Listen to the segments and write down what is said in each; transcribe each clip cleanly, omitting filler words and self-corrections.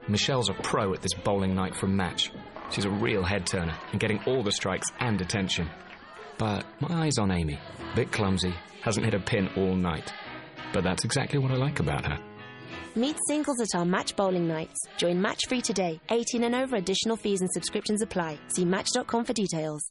Michelle's a pro at this bowling night from Match. She's a real head-turner and getting all the strikes and attention. But my eye's on Amy. Bit clumsy, hasn't hit a pin all night. But that's exactly what I like about her. Meet singles at our Match bowling nights. Join Match free today. 18 and over. Additional fees and subscriptions apply. See Match.com for details.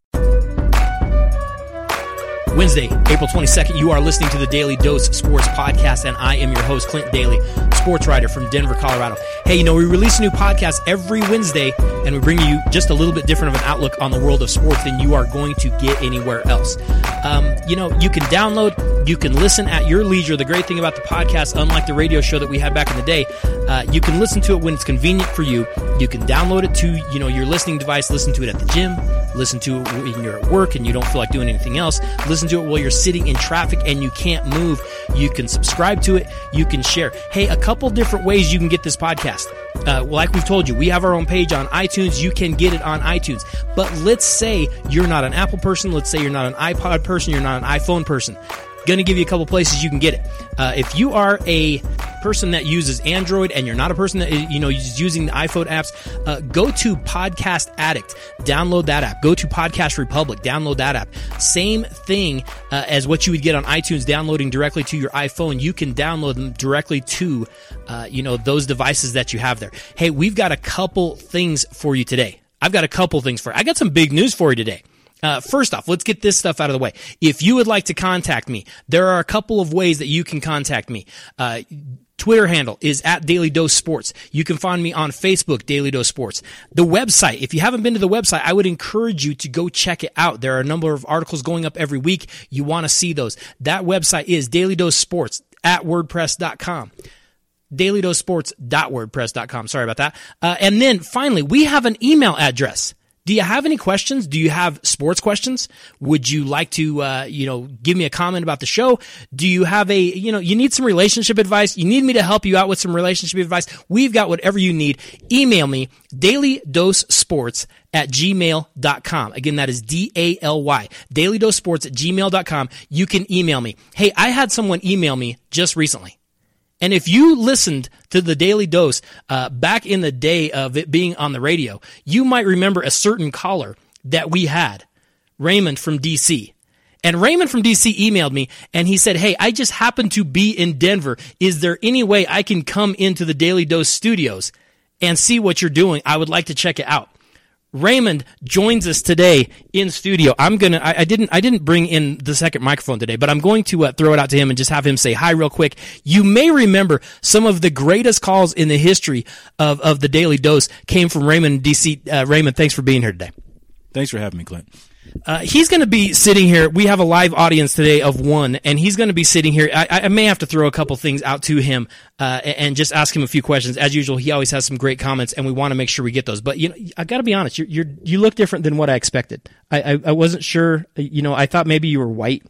Wednesday, April 22nd, you are listening to the Daily Dose Sports Podcast, and I am your host, Clint Daly, sports writer from Denver, Colorado. Hey, we release a new podcast every Wednesday, and we bring you just a little bit different of an outlook on the world of sports than you are going to get anywhere else. You can download, you can listen at your leisure. The great thing about the podcast, unlike the radio show that we had back in the day, you can listen to it when it's convenient for you. You can download it to, your listening device, listen to it at the gym, listen to it when you're at work and you don't feel like doing anything else, listen to it while you're sitting in traffic and you can't move. You can subscribe to it, you can share. Hey, a couple different ways you can get this podcast. Like we've told you, we have our own page on iTunes. You can get it on iTunes. But let's say you're not an Apple person. Let's say you're not an iPod person. You're not an iPhone person. Going to give you a couple places you can get it. If you are a person that uses Android and you're not a person that is using the iPhone apps, go to Podcast Addict, download that app. Go to Podcast Republic, download that app. Same thing as what you would get on iTunes, downloading directly to your iPhone. You can download them directly to those devices that you have there. Hey, we've got a couple things for you today. I got some big news for you today. First off, let's get this stuff out of the way. If you would like to contact me, there are a couple of ways that you can contact me. Twitter handle is @DailyDoseSports. You can find me on Facebook, Daily Dose Sports. The website, if you haven't been to the website, I would encourage you to go check it out. There are a number of articles going up every week. You want to see those. That website is DailyDoseSports@WordPress.com. DailyDoseSports.WordPress.com. Sorry about that. And then finally, we have an email address. Do you have any questions? Do you have sports questions? Would you like to, give me a comment about the show? Do you have you need some relationship advice? You need me to help you out with some relationship advice? We've got whatever you need. Email me, dailydosesports@gmail.com. Again, that is DALY, dailydosesports@gmail.com. You can email me. Hey, I had someone email me just recently. And if you listened to the Daily Dose back in the day of it being on the radio, you might remember a certain caller that we had, Raymond from D.C. And Raymond from D.C. emailed me, and he said, hey, I just happen to be in Denver. Is there any way I can come into the Daily Dose studios and see what you're doing? I would like to check it out. Raymond joins us today in studio. I didn't bring in the second microphone today, but I'm going to throw it out to him and just have him say hi real quick. You may remember some of the greatest calls in the history of the Daily Dose came from Raymond in DC. Raymond, thanks for being here today. Thanks for having me, Clint. He's going to be sitting here. We have a live audience today of one, and he's going to be sitting here. I may have to throw a couple things out to him and just ask him a few questions. As usual, he always has some great comments, and we want to make sure we get those. But I got to be honest, you look different than what I expected. I wasn't sure. I thought maybe you were white.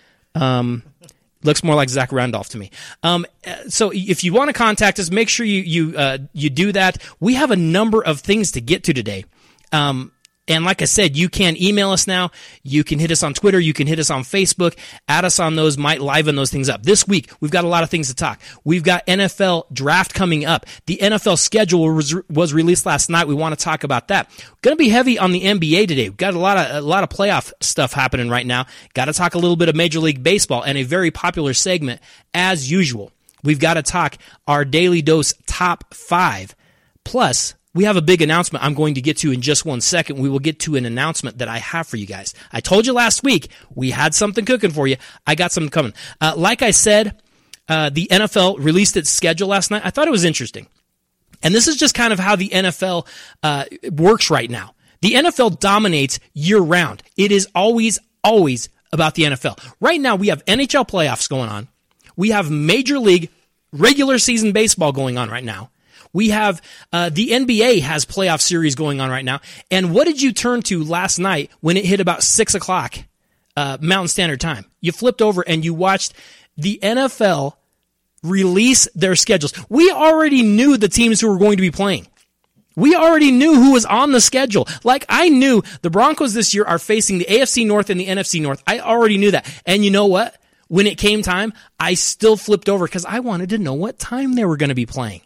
Looks more like Zach Randolph to me. So if you want to contact us, make sure you do that. We have a number of things to get to today. And like I said, you can email us now. You can hit us on Twitter. You can hit us on Facebook. Add us on those. Might liven those things up. This week, we've got a lot of things to talk. We've got NFL draft coming up. The NFL schedule was released last night. We want to talk about that. Going to be heavy on the NBA today. We've got a lot of playoff stuff happening right now. Got to talk a little bit of Major League Baseball and a very popular segment as usual. We've got to talk our Daily Dose top 5. Plus, we have a big announcement I'm going to get to in just 1 second. We will get to an announcement that I have for you guys. I told you last week we had something cooking for you. I got something coming. Like I said, the NFL released its schedule last night. I thought it was interesting. And this is just kind of how the NFL works right now. The NFL dominates year-round. It is always about the NFL. Right now, we have NHL playoffs going on. We have Major League regular season baseball going on right now. We have the NBA has playoff series going on right now. And what did you turn to last night when it hit about 6 o'clock Mountain Standard Time? You flipped over and you watched the NFL release their schedules. We already knew the teams who were going to be playing. We already knew who was on the schedule. Like, I knew the Broncos this year are facing the AFC North and the NFC North. I already knew that. And you know what? When it came time, I still flipped over because I wanted to know what time they were going to be playing.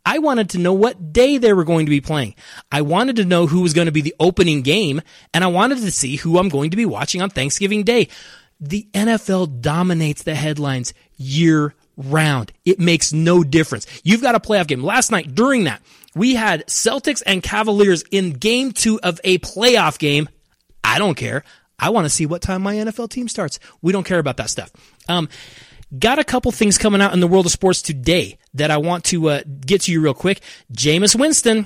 I wanted to know what day they were going to be playing. I wanted to know who was going to be the opening game, and I wanted to see who I'm going to be watching on Thanksgiving Day. The NFL dominates the headlines year round. It makes no difference. You've got a playoff game. Last night, during that, we had Celtics and Cavaliers in game 2 of a playoff game. I don't care. I want to see what time my NFL team starts. We don't care about that stuff. Got a couple things coming out in the world of sports today that I want to get to you real quick. Jameis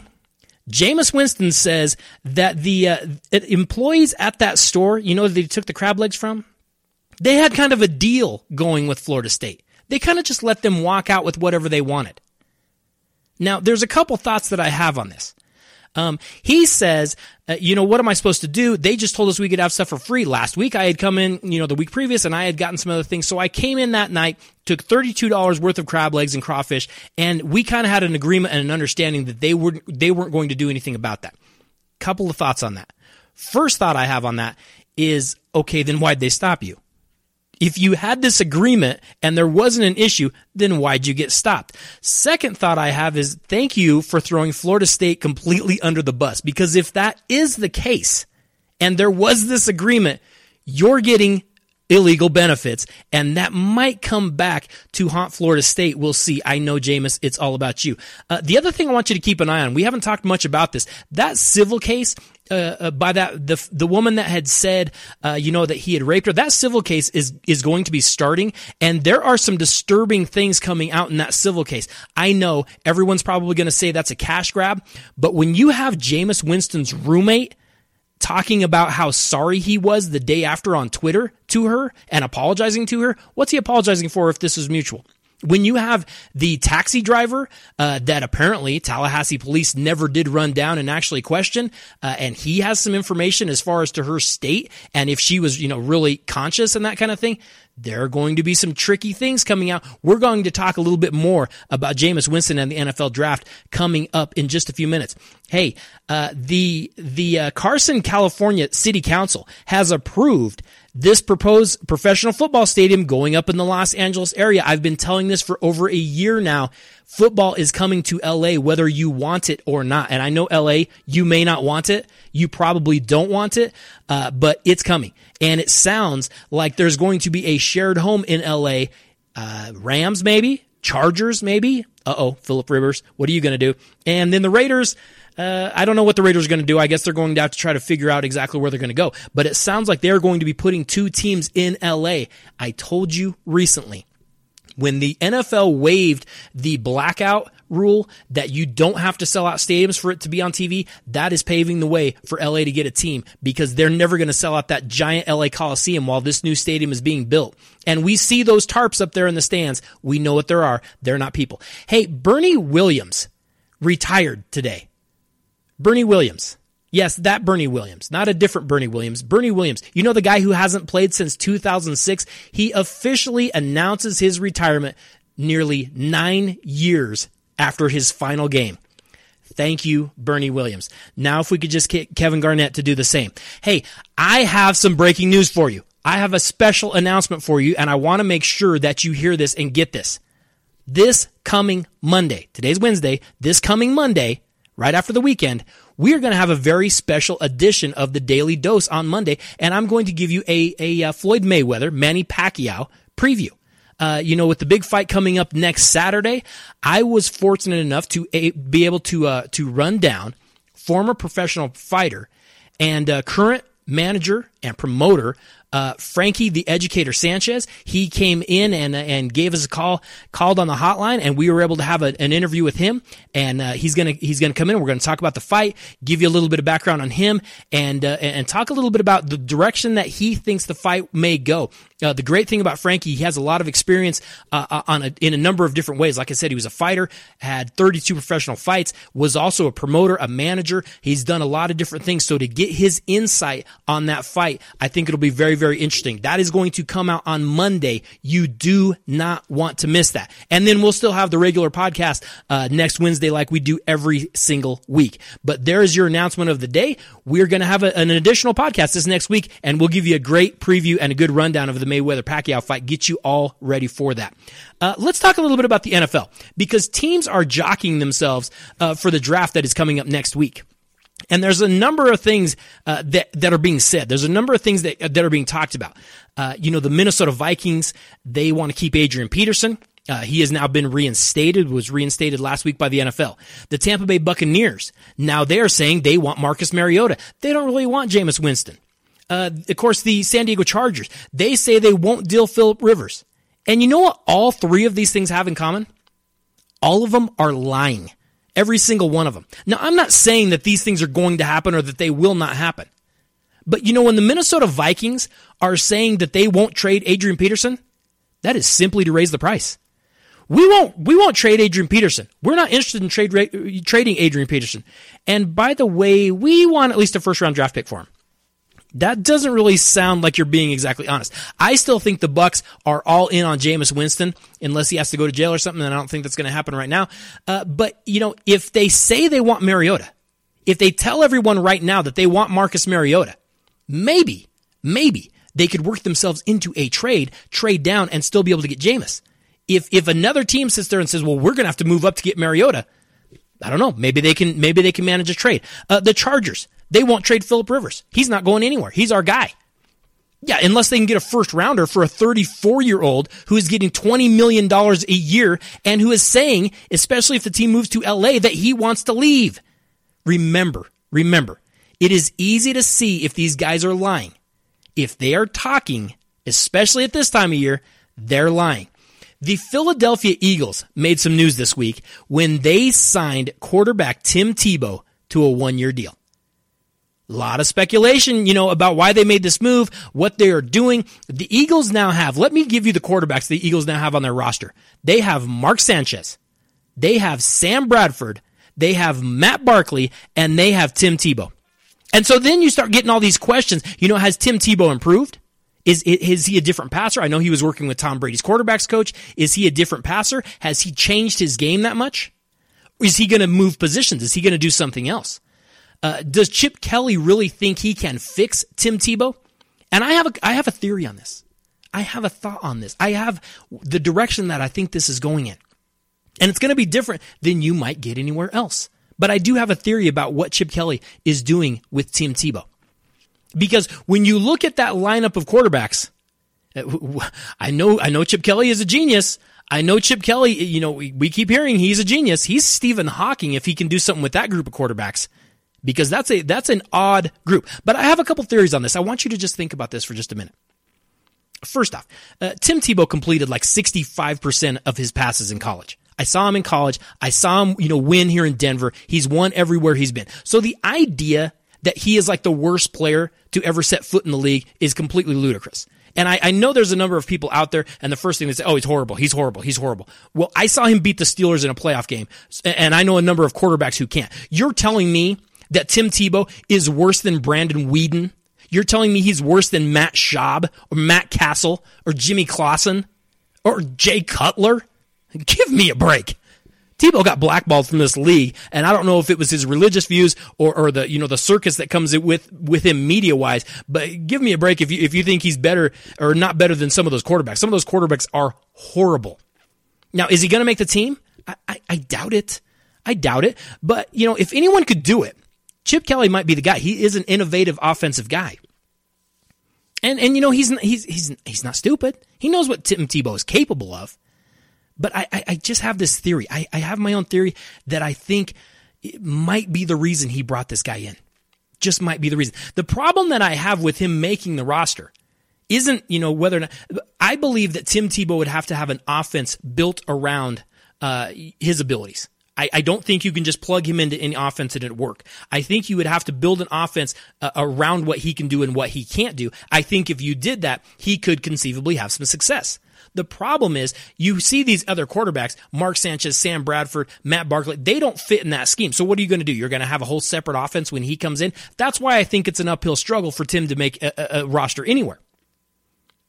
Winston says that the employees at that store, you know, that they took the crab legs from, they had kind of a deal going with Florida State. They kind of just let them walk out with whatever they wanted. Now, there's a couple thoughts that I have on this. He says, what am I supposed to do? They just told us we could have stuff for free. Last week I had come in, the week previous, and I had gotten some other things. So I came in that night, took $32 worth of crab legs and crawfish, and we kind of had an agreement and an understanding that they weren't going to do anything about that. Couple of thoughts on that. First thought I have on that is, okay, then why'd they stop you? If you had this agreement and there wasn't an issue, then why'd you get stopped? Second thought I have is thank you for throwing Florida State completely under the bus, because if that is the case and there was this agreement, you're getting illegal benefits, and that might come back to haunt Florida State. We'll see. I know, Jameis, it's all about you. The other thing I want you to keep an eye on, we haven't talked much about this, that civil case by the woman that had said, that he had raped her. That civil case is going to be starting, and there are some disturbing things coming out in that civil case. I know everyone's probably going to say that's a cash grab, but when you have Jameis Winston's roommate talking about how sorry he was the day after on Twitter to her and apologizing to her, what's he apologizing for if this is mutual? When you have the taxi driver that apparently Tallahassee police never did run down and actually question, and he has some information as far as to her state and if she was, really conscious and that kind of thing, there are going to be some tricky things coming out. We're going to talk a little bit more about Jameis Winston and the NFL draft coming up in just a few minutes. Hey, the Carson, California City Council has approved this proposed professional football stadium going up in the Los Angeles area. I've been telling this for over a year now. Football is coming to LA whether you want it or not. And I know LA, you may not want it. You probably don't want it, but it's coming. And it sounds like there's going to be a shared home in LA. Rams maybe, Chargers maybe. Phillip Rivers, what are you going to do? And then the Raiders, I don't know what the Raiders are going to do. I guess they're going to have to try to figure out exactly where they're going to go. But it sounds like they're going to be putting 2 teams in LA. I told you recently, when the NFL waived the blackout rule that you don't have to sell out stadiums for it to be on TV, that is paving the way for LA to get a team, because they're never going to sell out that giant LA Coliseum while this new stadium is being built. And we see those tarps up there in the stands. We know what there are. They're not people. Hey, Bernie Williams retired today. Bernie Williams. Yes, that Bernie Williams, not a different Bernie Williams. Bernie Williams, the guy who hasn't played since 2006, he officially announces his retirement nearly 9 years after his final game. Thank you, Bernie Williams. Now, if we could just get Kevin Garnett to do the same. Hey, I have some breaking news for you. I have a special announcement for you, and I want to make sure that you hear this and get this. This coming Monday, today's Wednesday, this coming Monday, right after the weekend, we are going to have a very special edition of the Daily Dose on Monday, and I'm going to give you a Floyd Mayweather, Manny Pacquiao preview. With the big fight coming up next Saturday, I was fortunate enough to be able to run down former professional fighter and current manager and promoter Frankie the Educator Sanchez. He came in and gave us a call, called on the hotline, and we were able to have an interview with him. And he's gonna come in. We're gonna talk about the fight, give you a little bit of background on him, and talk a little bit about the direction that he thinks the fight may go. The great thing about Frankie, he has a lot of experience in a number of different ways. Like I said, he was a fighter, had 32 professional fights, was also a promoter, a manager. He's done a lot of different things. So to get his insight on that fight, I think it'll be very, very interesting. That is going to come out on Monday. You do not want to miss that. And then we'll still have the regular podcast next Wednesday like we do every single week. But there is your announcement of the day. We're going to have an additional podcast this next week, and we'll give you a great preview and a good rundown of the Mayweather-Pacquiao fight, get you all ready for that. Let's talk a little bit about the NFL, because teams are jockeying themselves for the draft that is coming up next week. And there's a number of things that are being said. There's a number of things that are being talked about. The Minnesota Vikings, they want to keep Adrian Peterson. He has now been was reinstated last week by the NFL. The Tampa Bay Buccaneers, now they're saying they want Marcus Mariota. They don't really want Jameis Winston. Of course, the San Diego Chargers, they say they won't deal Phillip Rivers. And you know what all three of these things have in common? All of them are lying. Every single one of them. Now, I'm not saying that these things are going to happen or that they will not happen. But when the Minnesota Vikings are saying that they won't trade Adrian Peterson, that is simply to raise the price. We won't trade Adrian Peterson. We're not interested in trading Adrian Peterson. And by the way, we want at least a first-round draft pick for him. That doesn't really sound like you're being exactly honest. I still think the Bucs are all in on Jameis Winston, unless he has to go to jail or something, and I don't think that's going to happen right now. But if they say they want Mariota, if they tell everyone right now that they want Marcus Mariota, maybe they could work themselves into a trade down, and still be able to get Jameis. If another team sits there and says, well, we're going to have to move up to get Mariota, I don't know. Maybe they can manage a trade. The Chargers, they won't trade Phillip Rivers. He's not going anywhere. He's our guy. Yeah, unless they can get a first rounder for a 34-year-old who is getting $20 million a year and who is saying, especially if the team moves to LA, that he wants to leave. Remember, it is easy to see if these guys are lying. If they are talking, especially at this time of year, they're lying. The Philadelphia Eagles made some news this week when they signed quarterback Tim Tebow to a 1-year deal. A lot of speculation, about why they made this move, what they are doing. The Eagles now have, let me give you the quarterbacks the Eagles now have on their roster. They have Mark Sanchez. They have Sam Bradford. They have Matt Barkley, and they have Tim Tebow. And so then you start getting all these questions. Has Tim Tebow improved? Is he a different passer? I know he was working with Tom Brady's quarterbacks coach. Is he a different passer? Has he changed his game that much? Is he going to move positions? Is he going to do something else? Does Chip Kelly really think he can fix Tim Tebow? And I have a theory on this. I have a thought on this. I have the direction that I think this is going in. And it's going to be different than you might get anywhere else. But I do have a theory about what Chip Kelly is doing with Tim Tebow. Because when you look at that lineup of quarterbacks, I know Chip Kelly is a genius. I know Chip Kelly, we keep hearing he's a genius. He's Stephen Hawking if he can do something with that group of quarterbacks. Because that's an odd group. But I have a couple theories on this. I want you to just think about this for just a minute. First off, Tim Tebow completed like 65% of his passes in college. I saw him in college. I saw him, win here in Denver. He's won everywhere he's been. So the idea that he is like the worst player to ever set foot in the league is completely ludicrous. And I know there's a number of people out there, and the first thing they say, oh, he's horrible, he's horrible, he's horrible. Well, I saw him beat the Steelers in a playoff game, and I know a number of quarterbacks who can't. You're telling me that Tim Tebow is worse than Brandon Weeden? You're telling me he's worse than Matt Schaub, or Matt Castle, or Jimmy Clausen, or Jay Cutler? Give me a break. Tebow got blackballed from this league, and I don't know if it was his religious views or the the circus that comes with him media wise. But give me a break if you think he's better or not better than some of those quarterbacks. Some of those quarterbacks are horrible. Now, is he going to make the team? I doubt it. I doubt it. But if anyone could do it, Chip Kelly might be the guy. He is an innovative offensive guy, and he's not stupid. He knows what Tim Tebow is capable of. But I just have this theory. I have my own theory that I think it might be the reason he brought this guy in. Just might be the reason. The problem that I have with him making the roster isn't, whether or not, I believe that Tim Tebow would have to have an offense built around his abilities. I don't think you can just plug him into any offense and it work. I think you would have to build an offense around what he can do and what he can't do. I think if you did that, he could conceivably have some success. The problem is you see these other quarterbacks, Mark Sanchez, Sam Bradford, Matt Barkley, they don't fit in that scheme. So what are you going to do? You're going to have a whole separate offense when he comes in? That's why I think it's an uphill struggle for Tim to make a roster anywhere.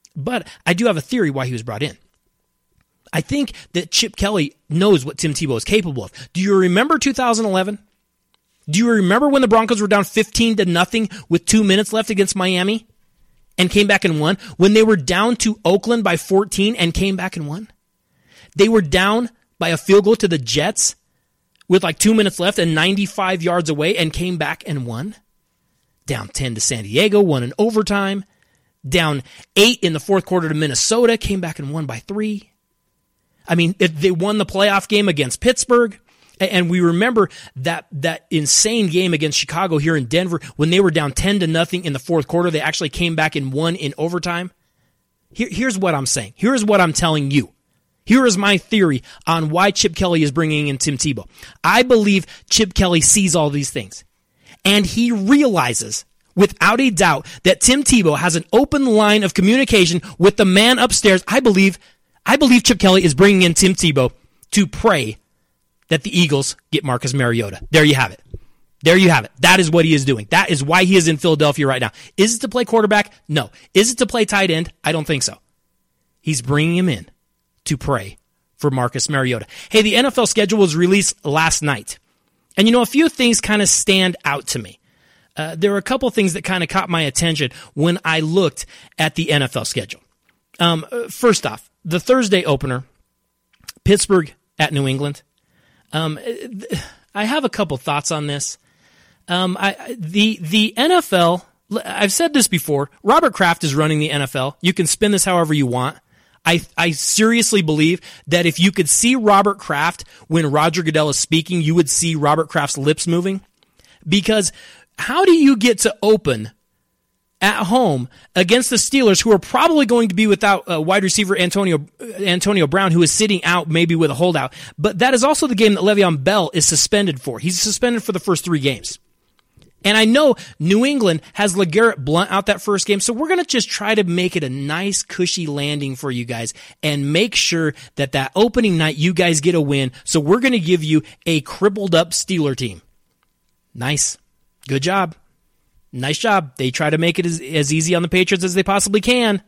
But I do have a theory why he was brought in. I think that Chip Kelly knows what Tim Tebow is capable of. Do you remember 2011? Do you remember when the Broncos were down 15-0 with 2 minutes left against Miami and came back and won? When they were down to Oakland by 14 and came back and won? They were down by a field goal to the Jets with like 2 minutes left and 95 yards away and came back and won? Down 10 to San Diego, won in overtime. Down 8 in the fourth quarter to Minnesota, came back and won by 3. I mean, they won the playoff game against Pittsburgh. And we remember that insane game against Chicago here in Denver when they were down 10-0 in the fourth quarter. They actually came back and won in overtime. Here's what I'm saying. Here's what I'm telling you. Here is my theory on why Chip Kelly is bringing in Tim Tebow. I believe Chip Kelly sees all these things. And he realizes, without a doubt, that Tim Tebow has an open line of communication with the man upstairs. I believe Chip Kelly is bringing in Tim Tebow to pray that the Eagles get Marcus Mariota. There you have it. There you have it. That is what he is doing. That is why he is in Philadelphia right now. Is it to play quarterback? No. Is it to play tight end? I don't think so. He's bringing him in to pray for Marcus Mariota. Hey, the NFL schedule was released last night. And a few things kind of stand out to me. There were a couple things that kind of caught my attention when I looked at the NFL schedule. First off, the Thursday opener, Pittsburgh at New England. I have a couple thoughts on this. The NFL, I've said this before, Robert Kraft is running the NFL. You can spin this however you want. I seriously believe that if you could see Robert Kraft when Roger Goodell is speaking, you would see Robert Kraft's lips moving. Because how do you get to open at home against the Steelers, who are probably going to be without wide receiver Antonio Brown, who is sitting out maybe with a holdout? But that is also the game that Le'Veon Bell is suspended for. He's suspended for the first 3 games. And I know New England has LeGarrette Blount out that first game, so we're going to just try to make it a nice, cushy landing for you guys and make sure that opening night you guys get a win. So we're going to give you a crippled up Steeler team. Nice. Good job. Nice job. They try to make it as easy on the Patriots as they possibly can.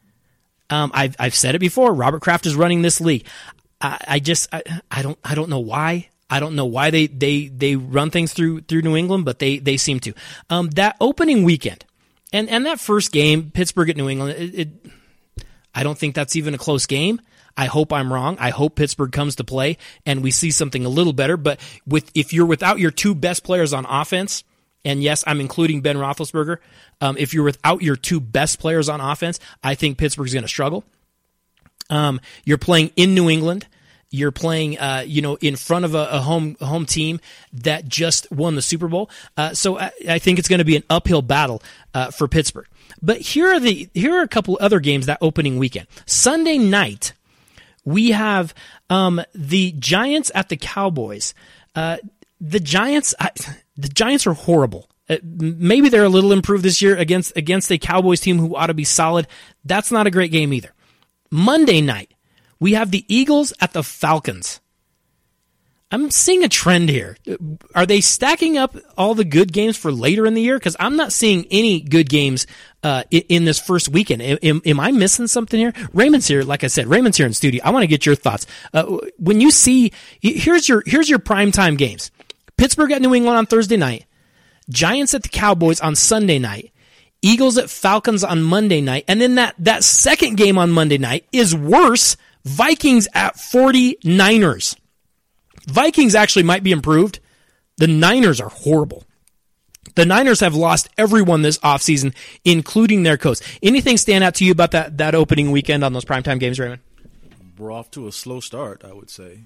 I've said it before. Robert Kraft is running this league. I don't know why. I don't know why they run things through New England, but they seem to. That opening weekend and that first game, Pittsburgh at New England, I don't think that's even a close game. I hope I'm wrong. I hope Pittsburgh comes to play and we see something a little better. But if you're without your 2 best players on offense, and yes, I'm including Ben Roethlisberger, if you're without your 2 best players on offense, I think Pittsburgh's going to struggle. You're playing in New England. You're playing, in front of a home team that just won the Super Bowl. So I think it's going to be an uphill battle for Pittsburgh. But here are a couple other games that opening weekend. Sunday night, we have the Giants at the Cowboys. The Giants are horrible. Maybe they're a little improved this year against a Cowboys team who ought to be solid. That's not a great game either. Monday night, we have the Eagles at the Falcons. I'm seeing a trend here. Are they stacking up all the good games for later in the year? Because I'm not seeing any good games in this first weekend. Am I missing something here? Raymond's here. Like I said, Raymond's here in studio. I want to get your thoughts. When you see, here's your primetime games. Pittsburgh at New England on Thursday night. Giants at the Cowboys on Sunday night. Eagles at Falcons on Monday night. And then that second game on Monday night is worse. Vikings at 49ers. Vikings actually might be improved. The Niners are horrible. The Niners have lost everyone this offseason, including their coach. Anything stand out to you about that opening weekend on those primetime games, Raymond? We're off to a slow start, I would say.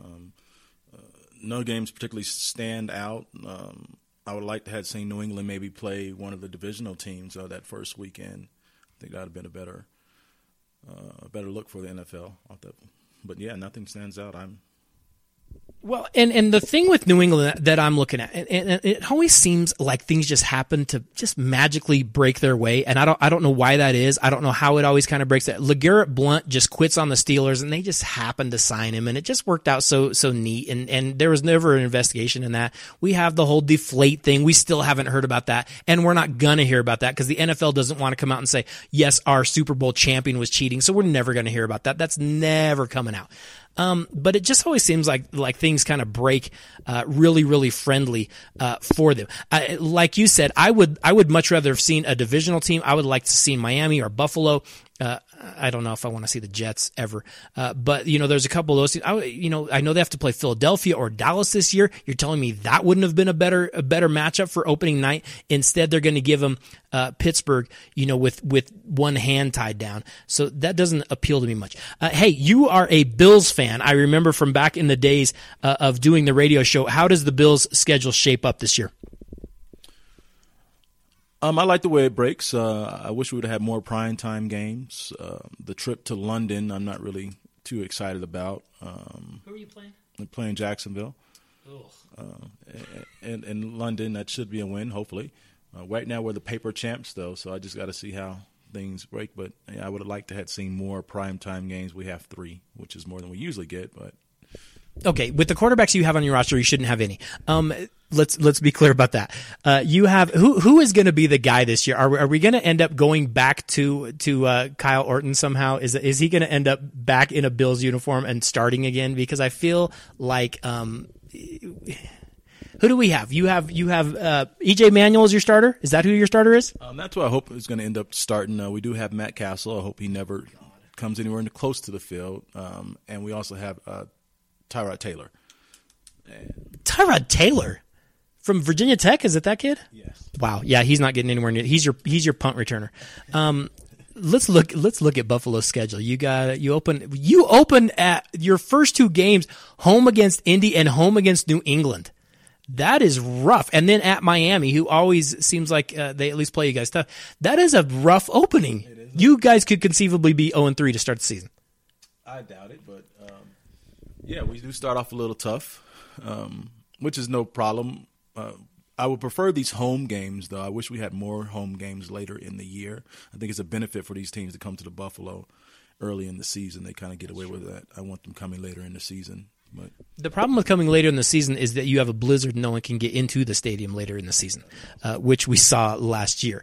No games particularly stand out. I would like to have seen New England maybe play one of the divisional teams that first weekend. I think that would have been a better look for the NFL. But yeah, nothing stands out. Well, and the thing with New England that I'm looking at, and it always seems like things just happen to just magically break their way, and I don't know why that is. I don't know how it always kind of breaks that. LeGarrette Blount just quits on the Steelers, and they just happened to sign him, and it just worked out so neat, and there was never an investigation in that. We have the whole deflate thing. We still haven't heard about that, and we're not gonna hear about that because the NFL doesn't want to come out and say, yes, our Super Bowl champion was cheating, so we're never gonna hear about that. That's never coming out. But it just always seems like things kind of break really, really friendly for them. Like you said, I would much rather have seen a divisional team. I would like to see Miami or Buffalo. I don't know if I want to see the Jets ever. But, there's a couple of those teams. I know they have to play Philadelphia or Dallas this year. You're telling me that wouldn't have been a better matchup for opening night. Instead, they're going to give them Pittsburgh, with one hand tied down. So that doesn't appeal to me much. Hey, you are a Bills fan. I remember from back in the days of doing the radio show. How does the Bills' schedule shape up this year? I like the way it breaks. I wish we would have had more primetime games. The trip to London, I'm not really too excited about. Who are you playing? I'm playing Jacksonville. In London, that should be a win, hopefully. Right now, we're the paper champs, though, so I just got to see how things break. But yeah, I would have liked to have seen more primetime games. We have 3, which is more than we usually get, but... Okay, with the quarterbacks you have on your roster, you shouldn't have any. Let's be clear about that. You have who is going to be the guy this year? Are we going to end up going back to Kyle Orton somehow? Is he going to end up back in a Bills uniform and starting again? Because I feel like who do we have? You have EJ Manuel as your starter. Is that who your starter is? That's who I hope is going to end up starting. We do have Matt Castle. I hope he never comes anywhere close to the field. And we also have Tyrod Taylor. Tyrod Taylor from Virginia Tech, is it that kid? Yes. Wow. Yeah, he's not getting anywhere near. He's your punt returner. Let's look at Buffalo's schedule. You open at your first 2 games home against Indy and home against New England. That is rough. And then at Miami, who always seems like they at least play you guys tough. That is a rough opening. You guys could conceivably be 0-3 to start the season. I doubt it, but yeah, we do start off a little tough, which is no problem. I would prefer these home games, though. I wish we had more home games later in the year. I think it's a benefit for these teams to come to the Buffalo early in the season. They kind of get away with that. I want them coming later in the season. But the problem with coming later in the season is that you have a blizzard and no one can get into the stadium later in the season, which we saw last year.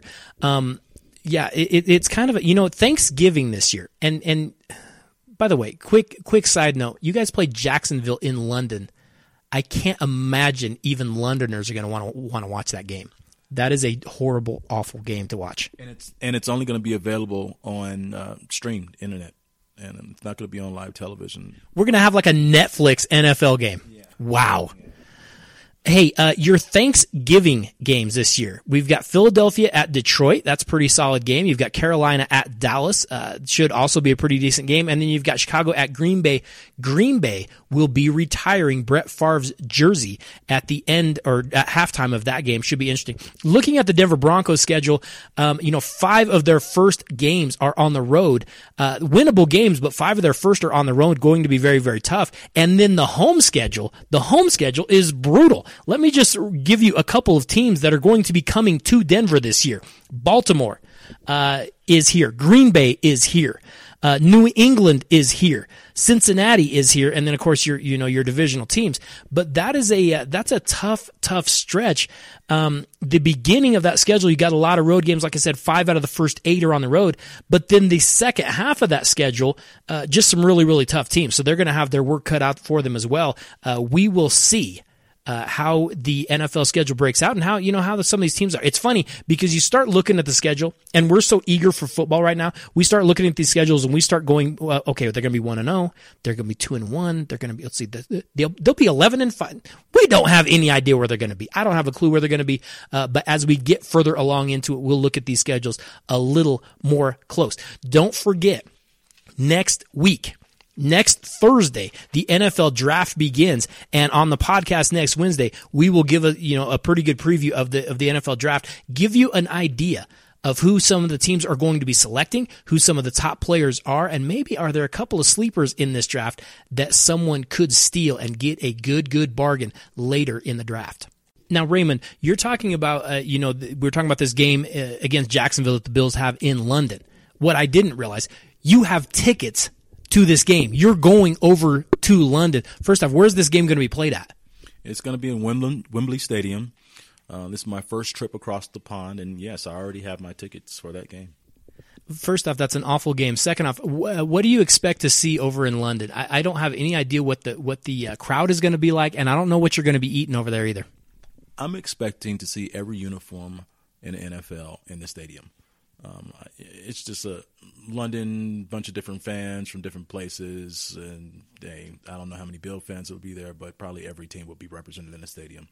Yeah, it's kind of Thanksgiving this year. And by the way, quick side note, you guys play Jacksonville in London. I can't imagine even Londoners are going to want to watch that game. That is a horrible, awful game to watch. And it's only going to be available on streamed internet, and it's not going to be on live television. We're going to have like a Netflix NFL game. Yeah. Wow. Yeah. Hey, your Thanksgiving games this year. We've got Philadelphia at Detroit. That's a pretty solid game. You've got Carolina at Dallas. Should also be a pretty decent game. And then you've got Chicago at Green Bay. Green Bay will be retiring Brett Favre's jersey at the end or at halftime of that game. Should be interesting. Looking at the Denver Broncos schedule, 5 of their first games are on the road. Winnable games, but 5 of their first are on the road, going to be very, very tough. And then the home schedule is brutal. Let me just give you a couple of teams that are going to be coming to Denver this year. Baltimore is here. Green Bay is here. New England is here. Cincinnati is here, and then of course your divisional teams. But that's a tough stretch. The beginning of that schedule, you got a lot of road games. Like I said, 5 out of the first 8 are on the road. But then the second half of that schedule, just some really, really tough teams. So they're going to have their work cut out for them as well. We will see how the NFL schedule breaks out and how some of these teams are. It's funny because you start looking at the schedule, and we're so eager for football right now. We start looking at these schedules and we start going, well, okay, they're going to be 1-0. They're going to be 2-1. They're going to be, let's see, they'll be 11-5. We don't have any idea where they're going to be. I don't have a clue where they're going to be. But as we get further along into it, we'll look at these schedules a little more close. Don't forget, next Thursday, the NFL draft begins, and on the podcast next Wednesday, we will give a pretty good preview of the NFL draft, give you an idea of who some of the teams are going to be selecting, who some of the top players are, and maybe are there a couple of sleepers in this draft that someone could steal and get a good bargain later in the draft. Now, Raymond, you're talking about, we're talking about this game against Jacksonville that the Bills have in London. What I didn't realize, you have tickets to this game. You're going over to London. First off, where's this game going to be played at? It's going to be in Wembley Stadium. This is my first trip across the pond, and yes, I already have my tickets for that game. First off, that's an awful game. Second off, what do you expect to see over in London? I don't have any idea what the crowd is going to be like, and I don't know what you're going to be eating over there either. I'm expecting to see every uniform in the NFL in the stadium. It's just a London bunch of different fans from different places, and I don't know how many Bill fans will be there, but probably every team will be represented in the stadium.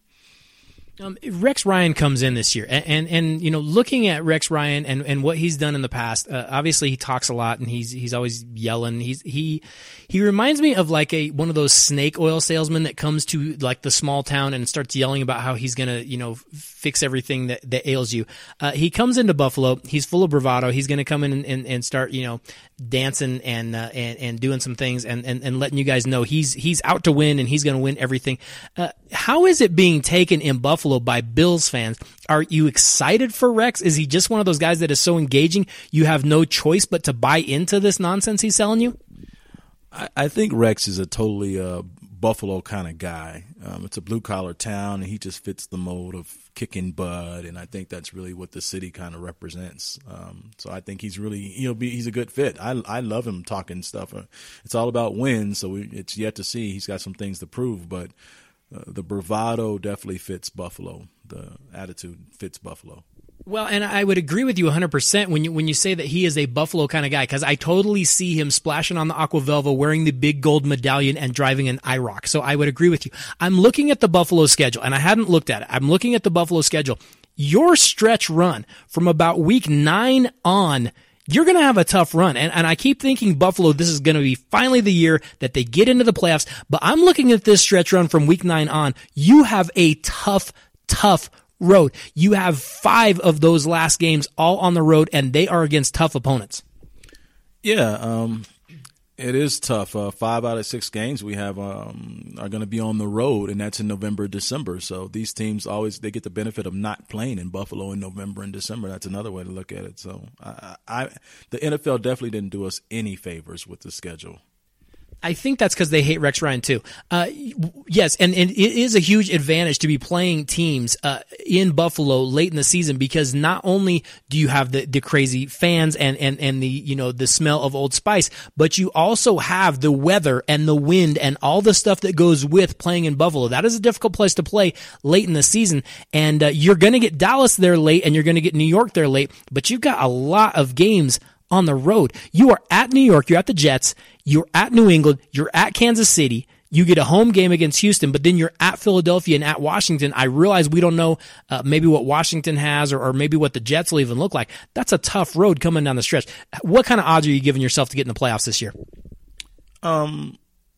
Rex Ryan comes in this year, and looking at Rex Ryan and what he's done in the past, obviously he talks a lot and he's always yelling. He reminds me of like one of those snake oil salesmen that comes to like the small town and starts yelling about how he's gonna fix everything that ails you. He comes into Buffalo, he's full of bravado. He's gonna come in and start dancing and doing some things and letting you guys know he's out to win and he's gonna win everything. How is it being taken in Buffalo by Bills fans? Are you excited for Rex? Is he just one of those guys that is so engaging you have no choice but to buy into this nonsense he's selling you? I think Rex is a totally Buffalo kind of guy. It's a blue-collar town, and he just fits the mold of kicking butt, and I think that's really what the city kind of represents. So I think he's really he's a good fit. I love him talking stuff. It's all about wins, so it's yet to see. He's got some things to prove, but the bravado definitely fits Buffalo. The attitude fits Buffalo. Well, and I would agree with you 100% when you say that he is a Buffalo kind of guy, because I totally see him splashing on the Aqua Velva, wearing the big gold medallion, and driving an IROC. So I would agree with you. I'm looking at the Buffalo schedule, and I hadn't looked at it. I'm looking at the Buffalo schedule. Your stretch run from about week 9 on, you're going to have a tough run. And I keep thinking Buffalo, this is going to be finally the year that they get into the playoffs. But I'm looking at this stretch run from week 9 on. You have a tough road. You have 5 of those last games all on the road, and they are against tough opponents. Yeah, it is tough. 5 out of 6 games we have are going to be on the road, and that's in November, December. So these teams they get the benefit of not playing in Buffalo in November and December. That's another way to look at it. So the NFL definitely didn't do us any favors with the schedule. I think that's because they hate Rex Ryan too. Yes, and it is a huge advantage to be playing teams in Buffalo late in the season, because not only do you have the crazy fans and the the smell of Old Spice, but you also have the weather and the wind and all the stuff that goes with playing in Buffalo. That is a difficult place to play late in the season, and you're going to get Dallas there late, and you're going to get New York there late, but you've got a lot of games on the road. You are at New York, you're at the Jets, you're at New England, you're at Kansas City, you get a home game against Houston, but then you're at Philadelphia and at Washington. I realize we don't know maybe what Washington has or maybe what the Jets will even look like. That's a tough road coming down the stretch. What kind of odds are you giving yourself to get in the playoffs this year? I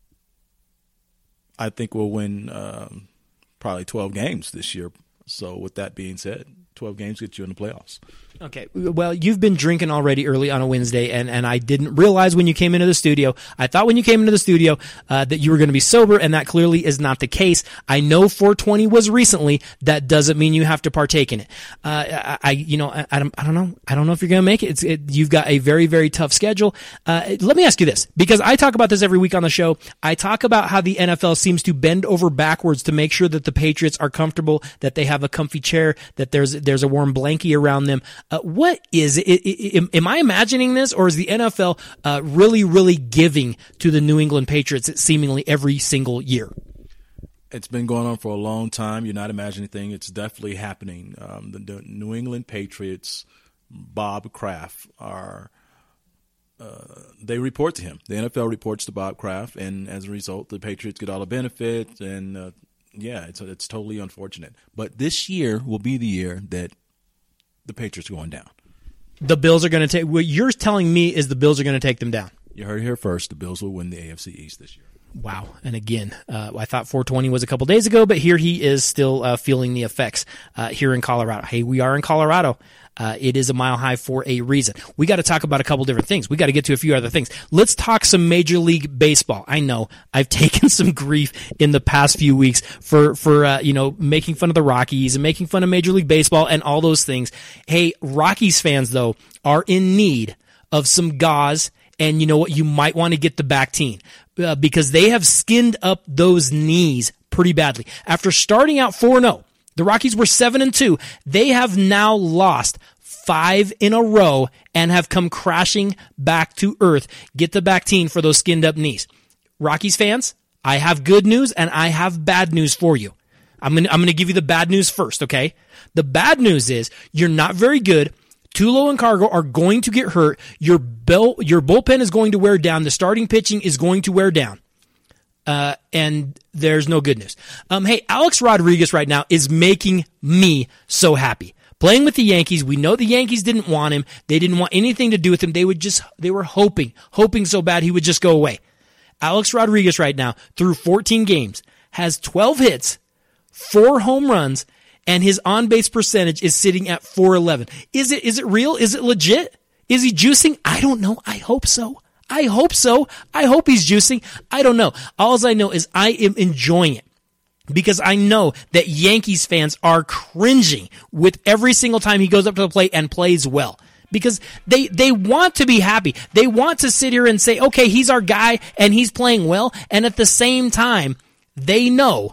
think we'll win probably 12 games this year. So with that being said, 12 games get you in the playoffs. Okay, well, you've been drinking already early on a Wednesday, and I didn't realize when you came into the studio. I thought when you came into the studio that you were going to be sober, and that clearly is not the case. I know 420 was recently. That doesn't mean you have to partake in it. I don't know. I don't know if you're going to make it. You've got a very, very tough schedule. Let me ask you this, because I talk about this every week on the show. I talk about how the NFL seems to bend over backwards to make sure that the Patriots are comfortable, that they have a comfy chair, that there's a warm blankie around them. What is it? Am I imagining this, or is the NFL really, really giving to the New England Patriots seemingly every single year? It's been going on for a long time. You're not imagining anything. It's definitely happening. The New England Patriots, Bob Kraft, they report to him. The NFL reports to Bob Kraft, and as a result, the Patriots get all the benefit. And it's totally unfortunate. But this year will be the year that the Patriots are going down. The Bills are going to take. What you're telling me is the Bills are going to take them down. You heard it here first. The Bills will win the AFC East this year. Wow. And again, I thought 420 was a couple days ago, but here he is still feeling the effects here in Colorado. Hey, we are in Colorado. It is a mile high for a reason. We got to talk about a couple different things. We got to get to a few other things. Let's talk some Major League Baseball. I know I've taken some grief in the past few weeks for making fun of the Rockies and making fun of Major League Baseball and all those things. Hey, Rockies fans, though, are in need of some gauze. And you know what? You might want to get the Bactine because they have skinned up those knees pretty badly. After starting out 4-0, the Rockies were 7-2. They have now lost 5 in a row and have come crashing back to earth. Get the Bactine for those skinned up knees. Rockies fans, I have good news and I have bad news for you. I'm gonna give you the bad news first, okay? The bad news is you're not very good. Tulo and Cargo are going to get hurt. Your bullpen is going to wear down. The starting pitching is going to wear down. And there's no good news. Hey, Alex Rodriguez right now is making me so happy. Playing with the Yankees, we know the Yankees didn't want him. They didn't want anything to do with him. They were hoping so bad he would just go away. Alex Rodriguez right now, through 14 games, has 12 hits, 4 home runs, and his on-base percentage is sitting at .411. Is it real? Is it legit? Is he juicing? I don't know. I hope so. I hope he's juicing. I don't know. All I know is I am enjoying it because I know that Yankees fans are cringing with every single time he goes up to the plate and plays well. Because they want to be happy. They want to sit here and say, okay, he's our guy and he's playing well. And at the same time, they know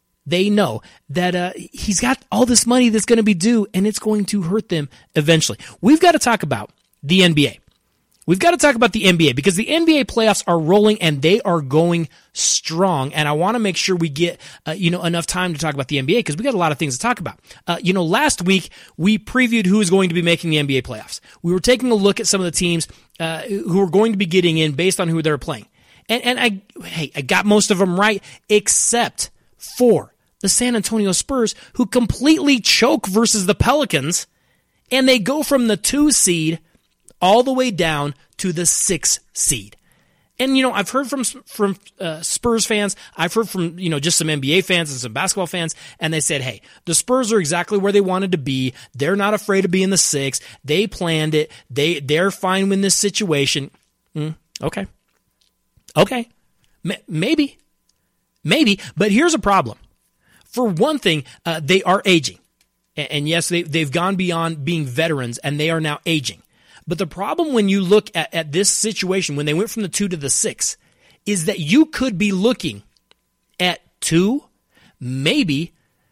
that he's got all this money that's going to be due, and it's going to hurt them eventually. We've got to talk about the NBA. We've got to talk about the NBA because the NBA playoffs are rolling and they are going strong. And I want to make sure we get enough time to talk about the NBA because we got a lot of things to talk about. Last week we previewed who is going to be making the NBA playoffs. We were taking a look at some of the teams who are going to be getting in based on who they're playing. And I got most of them right except for the San Antonio Spurs, who completely choke versus the Pelicans, and they go from the 2 seed all the way down to the 6 seed. And, I've heard from Spurs fans, I've heard from, just some NBA fans and some basketball fans, and they said, hey, the Spurs are exactly where they wanted to be. They're not afraid of being the 6. They planned it. They're fine with this situation. Okay. Maybe. But here's a problem. For one thing, they are aging. And yes, they've gone beyond being veterans, and they are now aging. But the problem when you look at this situation, when they went from the 2 to the 6, is that you could be looking at 2, maybe,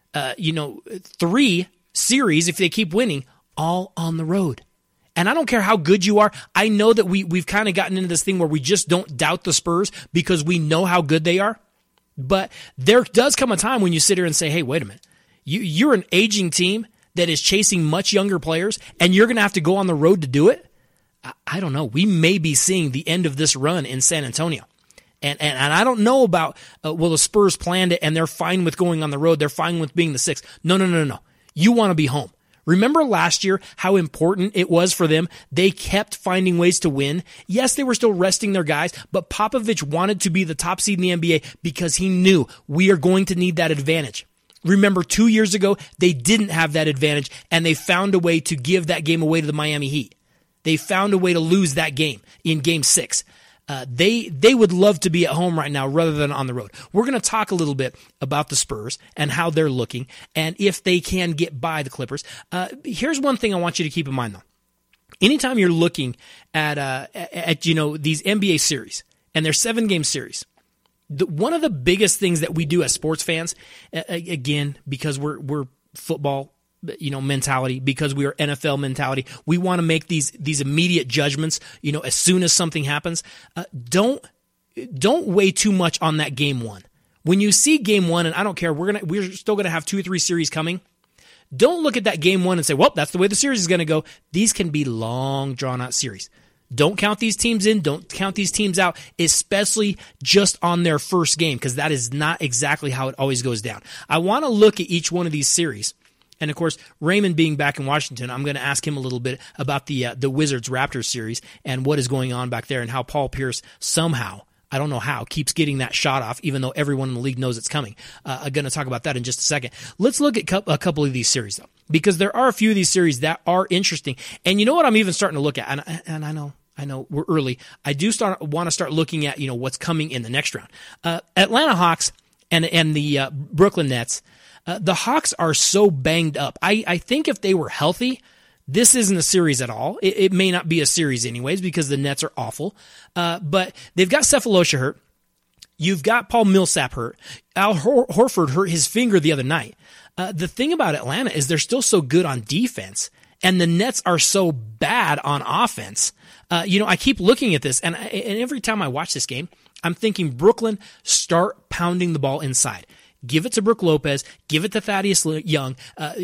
3 series, if they keep winning, all on the road. And I don't care how good you are. I know that we've kind of gotten into this thing where we just don't doubt the Spurs because we know how good they are. But there does come a time when you sit here and say, hey, wait a minute. You're an aging team that is chasing much younger players, and you're going to have to go on the road to do it? I don't know. We may be seeing the end of this run in San Antonio. And I don't know about, the Spurs planned it, and they're fine with going on the road. They're fine with being the 6th. No. You want to be home. Remember last year how important it was for them? They kept finding ways to win. Yes, they were still resting their guys, but Popovich wanted to be the top seed in the NBA because he knew we are going to need that advantage. Remember 2 years ago, they didn't have that advantage, and they found a way to give that game away to the Miami Heat. They found a way to lose that game in Game 6. They would love to be at home right now rather than on the road. We're going to talk a little bit about the Spurs and how they're looking and if they can get by the Clippers. Here's one thing I want you to keep in mind, though. Anytime you're looking at these NBA series, and they're 7-game series, one of the biggest things that we do as sports fans, again, because we're football mentality, because we are NFL mentality, we want to make these immediate judgments, as soon as something happens. Don't weigh too much on that game 1. When you see game 1, and I don't care, we're still going to have 2 or 3 series coming. Don't look at that game 1 and say, well, that's the way the series is going to go. These can be long, drawn-out series. Don't count these teams in. Don't count these teams out, especially just on their first game, because that is not exactly how it always goes down. I want to look at each one of these series. And, of course, Raymond being back in Washington, I'm going to ask him a little bit about the Wizards-Raptors series and what is going on back there and how Paul Pierce somehow I don't know how, keeps getting that shot off, even though everyone in the league knows it's coming. I'm going to talk about that in just a second. Let's look at a couple of these series, though, because there are a few of these series that are interesting. And you know what I'm even starting to look at? And I know we're early. I do want to start looking at, what's coming in the next round. Atlanta Hawks and the Brooklyn Nets. The Hawks are so banged up. I think if they were healthy, this isn't a series at all. It may not be a series anyways because the Nets are awful. But they've got Cephalosha hurt. You've got Paul Millsap hurt. Al Horford hurt his finger the other night. The thing about Atlanta is they're still so good on defense, and the Nets are so bad on offense. I keep looking at this, and every time I watch this game, I'm thinking, Brooklyn, start pounding the ball inside. Give it to Brook Lopez. Give it to Thaddeus Young.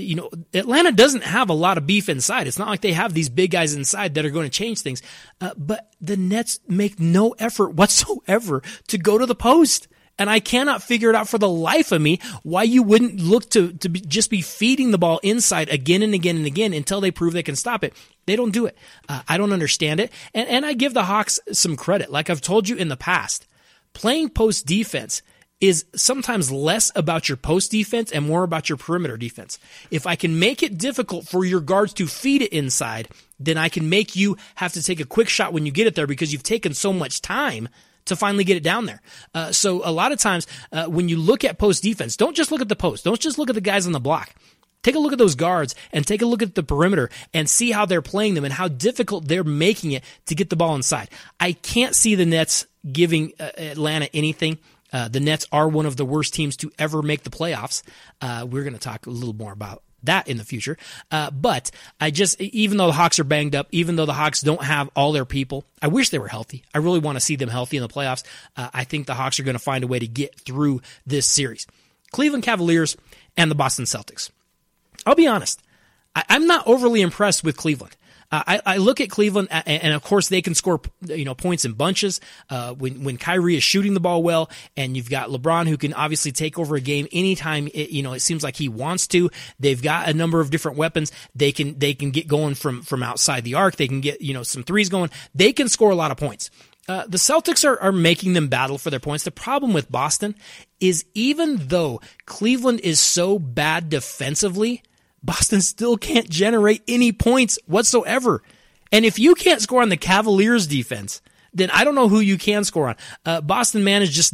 Atlanta doesn't have a lot of beef inside. It's not like they have these big guys inside that are going to change things. But the Nets make no effort whatsoever to go to the post. And I cannot figure it out for the life of me why you wouldn't look to just be feeding the ball inside again and again and again until they prove they can stop it. They don't do it. I don't understand it. And I give the Hawks some credit. Like I've told you in the past, playing post defense is sometimes less about your post defense and more about your perimeter defense. If I can make it difficult for your guards to feed it inside, then I can make you have to take a quick shot when you get it there because you've taken so much time to finally get it down there. So a lot of times when you look at post defense, don't just look at the post. Don't just look at the guys on the block. Take a look at those guards and take a look at the perimeter and see how they're playing them and how difficult they're making it to get the ball inside. I can't see the Nets giving Atlanta anything. The Nets are one of the worst teams to ever make the playoffs. We're going to talk a little more about that in the future. But even though the Hawks are banged up, even though the Hawks don't have all their people, I wish they were healthy. I really want to see them healthy in the playoffs. I think the Hawks are going to find a way to get through this series. Cleveland Cavaliers and the Boston Celtics. I'll be honest. I'm not overly impressed with Cleveland. I look at Cleveland, and of course they can score, points in bunches. When Kyrie is shooting the ball well, and you've got LeBron who can obviously take over a game anytime it seems like he wants to. They've got a number of different weapons. They can get going from outside the arc. They can get some threes going. They can score a lot of points. The Celtics are making them battle for their points. The problem with Boston is even though Cleveland is so bad defensively, Boston still can't generate any points whatsoever. And if you can't score on the Cavaliers defense, then I don't know who you can score on. Boston managed just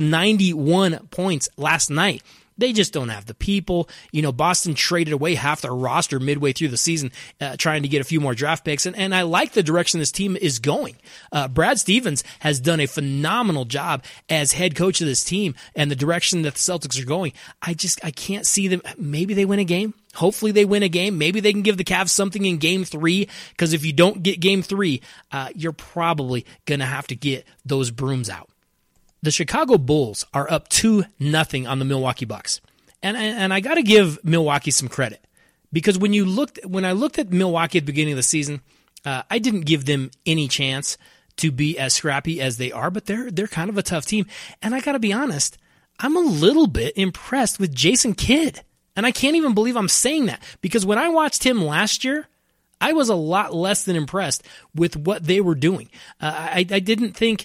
91 points last night. They just don't have the people. Boston traded away half their roster midway through the season, trying to get a few more draft picks. And I like the direction this team is going. Brad Stevens has done a phenomenal job as head coach of this team and the direction that the Celtics are going. I can't see them. Maybe they win a game. Hopefully they win a game. Maybe they can give the Cavs something in game 3, because if you don't get game 3, you're probably going to have to get those brooms out. The Chicago Bulls are up 2-0 on the Milwaukee Bucks. And I got to give Milwaukee some credit, because when I looked at Milwaukee at the beginning of the season, I didn't give them any chance to be as scrappy as they are, but they're kind of a tough team. And I got to be honest, I'm a little bit impressed with Jason Kidd. And I can't even believe I'm saying that, because when I watched him last year, I was a lot less than impressed with what they were doing. I didn't think,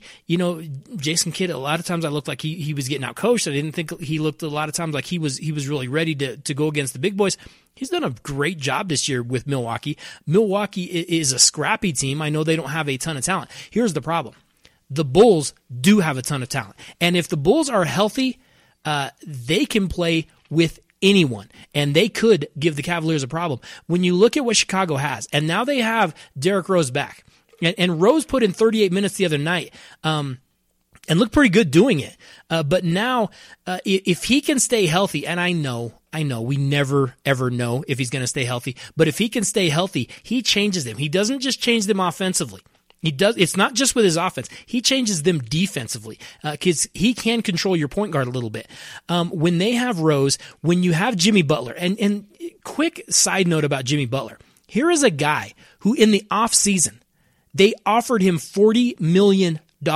Jason Kidd, a lot of times I looked like he was getting out coached. I didn't think he looked a lot of times like he was really ready to go against the big boys. He's done a great job this year with Milwaukee. Milwaukee is a scrappy team. I know they don't have a ton of talent. Here's the problem. The Bulls do have a ton of talent. And if the Bulls are healthy, they can play with anyone, and they could give the Cavaliers a problem. When you look at what Chicago has, and now they have Derrick Rose back, and Rose put in 38 minutes the other night, and looked pretty good doing it. But now, if he can stay healthy, and I know, we never ever know if he's going to stay healthy, but if he can stay healthy, he changes them. He doesn't just change them offensively. He does. It's not just with his offense. He changes them defensively, because he can control your point guard a little bit. When they have Rose, when you have Jimmy Butler, and quick side note about Jimmy Butler. Here is a guy who in the offseason, they offered him $40 million.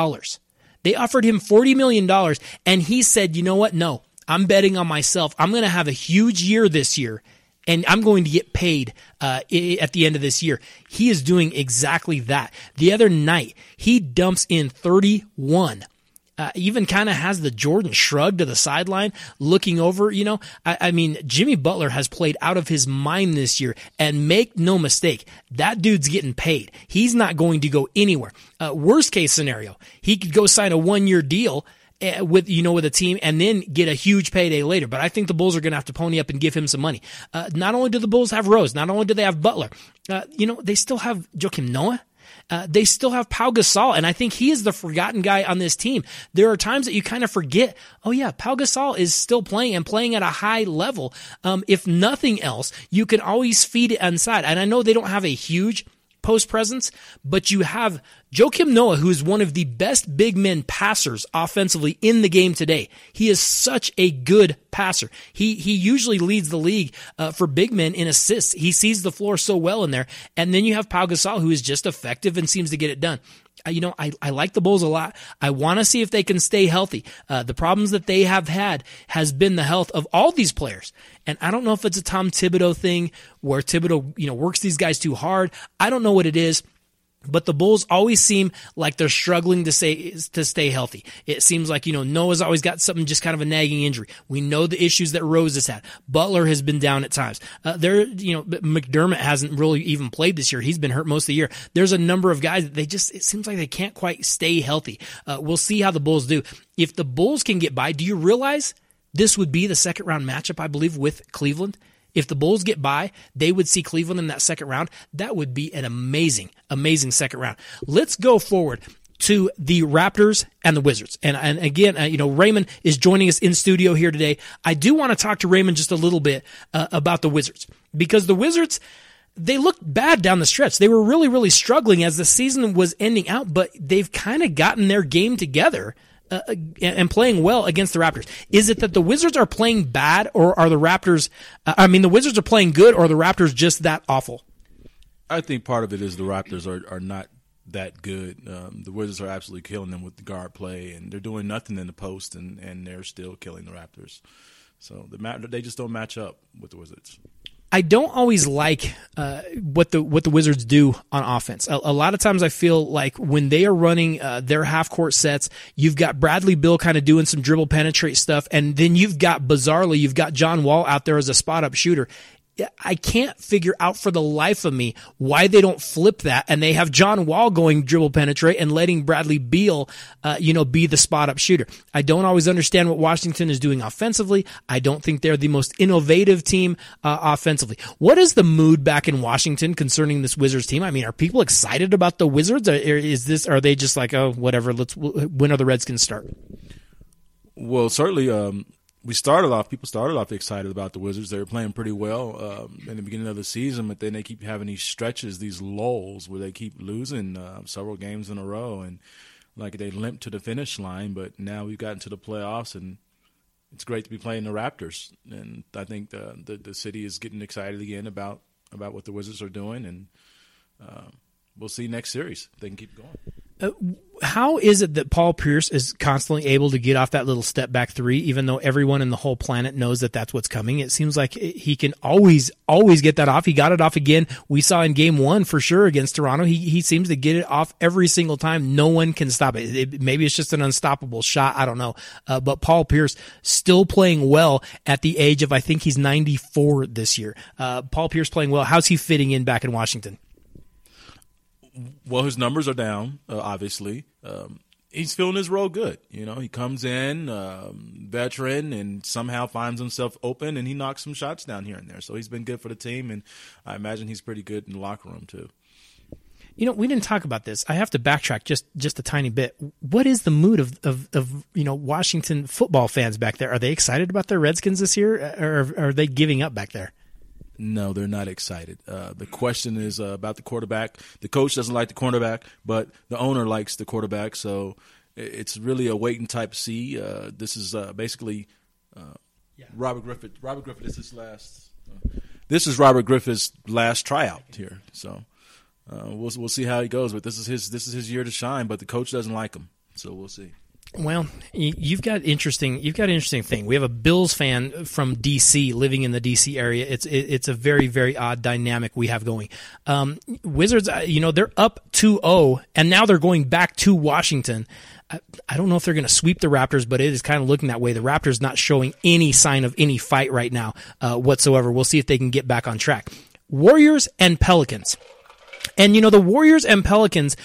They offered him $40 million, and he said, you know what? No, I'm betting on myself. I'm going to have a huge year this year, and I'm going to get paid at the end of this year. He is doing exactly that. The other night, he dumps in 31 even kind of has the Jordan shrug to the sideline looking over. I mean, Jimmy Butler has played out of his mind this year, and make no mistake, that dude's getting paid. He's not going to go anywhere. Worst case scenario, he could go sign a 1-year deal with a team and then get a huge payday later. But I think the Bulls are going to have to pony up and give him some money. Not only do the Bulls have Rose, not only do they have Butler, they still have Joakim Noah. They still have Pau Gasol, and I think he is the forgotten guy on this team. There are times that you kind of forget, oh yeah, Pau Gasol is still playing and playing at a high level. If nothing else, you can always feed it inside. And I know they don't have a huge post presence, but you have Joakim Noah, who is one of the best big men passers offensively in the game today. He is such a good passer. He usually leads the league for big men in assists. He sees the floor so well in there. And then you have Pau Gasol, who is just effective and seems to get it done. I like the Bulls a lot. I want to see if they can stay healthy. The problems that they have had has been the health of all these players. And I don't know if it's a Tom Thibodeau thing where Thibodeau, works these guys too hard. I don't know what it is. But the Bulls always seem like they're struggling to stay healthy. It seems like, Noah's always got something, just kind of a nagging injury. We know the issues that Rose has had. Butler has been down at times. McDermott hasn't really even played this year. He's been hurt most of the year. There's a number of guys that it seems like they can't quite stay healthy. We'll see how the Bulls do. If the Bulls can get by, do you realize this would be the second round matchup, I believe, with Cleveland? If the Bulls get by, they would see Cleveland in that second round. That would be an amazing, amazing second round. Let's go forward to the Raptors and the Wizards. And again, Raymond is joining us in studio here today. I do want to talk to Raymond just a little bit about the Wizards, because the Wizards, they looked bad down the stretch. They were really, really struggling as the season was ending out, but they've kind of gotten their game together and playing well against the Raptors. Is it that the Wizards are playing bad, or are the Raptors, the Wizards are playing good, or are the Raptors just that awful? I think part of it is the Raptors are not that good. The Wizards are absolutely killing them with the guard play, and they're doing nothing in the post, and they're still killing the Raptors. So they just don't match up with the Wizards. I don't always like what the Wizards do on offense. A lot of times I feel like when they are running their half-court sets, you've got Bradley Beal kind of doing some dribble penetrate stuff, and then you've got John Wall out there as a spot-up shooter. I can't figure out for the life of me why they don't flip that, and they have John Wall going dribble penetrate and letting Bradley Beal, be the spot up shooter. I don't always understand what Washington is doing offensively. I don't think they're the most innovative team offensively. What is the mood back in Washington concerning this Wizards team? I mean, are people excited about the Wizards, or are they just like, oh, whatever? When are the Redskins start? Well, certainly. People started off excited about the Wizards. They were playing pretty well in the beginning of the season, but then they keep having these stretches, these lulls where they keep losing several games in a row, and like they limp to the finish line. But now we've gotten to the playoffs, and it's great to be playing the Raptors. And I think the city is getting excited again about what the Wizards are doing, and we'll see next series if they can keep going. How is it that Paul Pierce is constantly able to get off that little step back three, even though everyone in the whole planet knows that that's what's coming? It seems like he can always get that off. He got it off again. We saw in game one for sure against Toronto. He seems to get it off every single time. No one can stop it. Maybe it's just an unstoppable shot. I don't know. But Paul Pierce still playing well at the age of, I think he's 94 this year. Paul Pierce playing well. How's he fitting in back in Washington? Well, his numbers are down, obviously. He's feeling his role good. He comes in, veteran, and somehow finds himself open, and he knocks some shots down here and there. So he's been good for the team, and I imagine he's pretty good in the locker room too. We didn't talk about this. I have to backtrack just a tiny bit. What is the mood of Washington football fans back there? Are they excited about their Redskins this year, or are they giving up back there? No, they're not excited. The question is about the quarterback. The coach doesn't like the cornerback, but the owner likes the quarterback. So it's really a wait and type see. This is basically Robert Griffith. Robert Griffith is his last. This is Robert Griffith's last tryout here. So we'll see how he goes. But this is his year to shine. But the coach doesn't like him, so we'll see. Well, you've got an interesting thing. We have a Bills fan from D.C. living in the D.C. area. It's a very, very odd dynamic we have going. Wizards, they're up 2-0, and now they're going back to Washington. I don't know if they're going to sweep the Raptors, but it is kind of looking that way. The Raptors not showing any sign of any fight right now whatsoever. We'll see if they can get back on track. Warriors and Pelicans. And, the Warriors and Pelicans,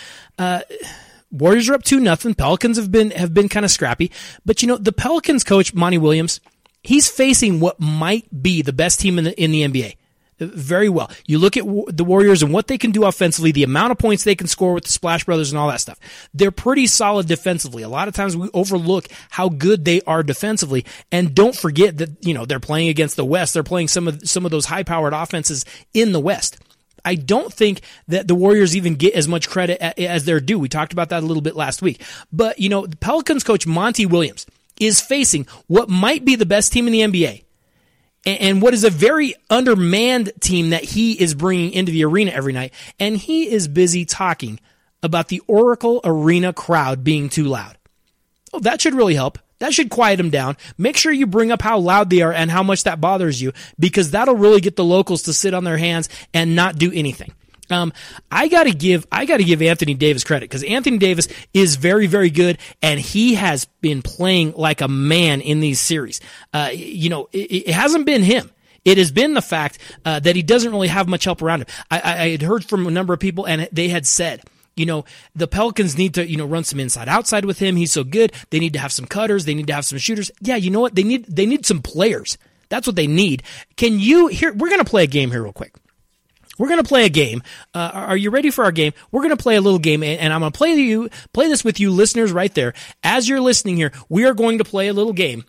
Warriors are up 2-0. Pelicans have been kind of scrappy. But, the Pelicans coach, Monty Williams, he's facing what might be the best team in the NBA. Very well. You look at the Warriors and what they can do offensively, the amount of points they can score with the Splash Brothers and all that stuff. They're pretty solid defensively. A lot of times we overlook how good they are defensively, and don't forget that, they're playing against the West. They're playing some of those high-powered offenses in the West. I don't think that the Warriors even get as much credit as they're due. We talked about that a little bit last week. But, the Pelicans coach Monty Williams is facing what might be the best team in the NBA. And what is a very undermanned team that he is bringing into the arena every night. And he is busy talking about the Oracle Arena crowd being too loud. Oh, that should really help. That should quiet them down. Make sure you bring up how loud they are and how much that bothers you, because that'll really get the locals to sit on their hands and not do anything. I gotta give Anthony Davis credit, because Anthony Davis is very, very good, and he has been playing like a man in these series. It hasn't been him. It has been the fact that he doesn't really have much help around him. I had heard from a number of people, and they had said, the Pelicans need to, run some inside-outside with him. He's so good. They need to have some cutters. They need to have some shooters. Yeah, you know what? They need some players. That's what they need. We're going to play a game here real quick. We're going to play a game. Are you ready for our game? We're going to play a little game, and I'm going to play this with you listeners right there. As you're listening here, we are going to play a little game.